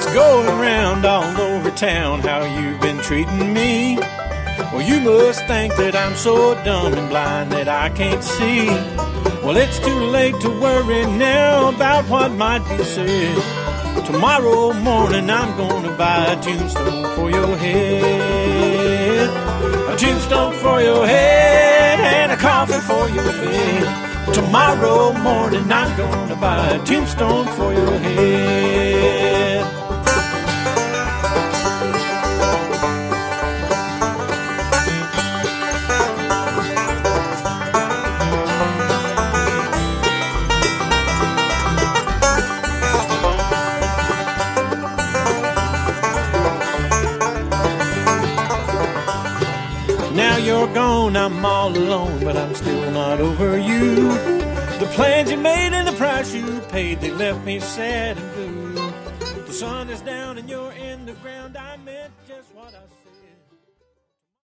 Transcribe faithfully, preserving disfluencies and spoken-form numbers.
going round all over town how you've been treating me. Well, you must think that I'm so dumb and blind that I can't see. Well, it's too late to worry now about what might be said. Tomorrow morning I'm gonna buy a tombstone for your head. A tombstone for your head and a coffin for your bed. Tomorrow morning I'm gonna buy a tombstone for your head. Now you're gone, I'm all alone, but I'm still not over you. The plans you made and the price you paid, they left me sad and blue. The sun is down and you're in the ground, I meant just what I said.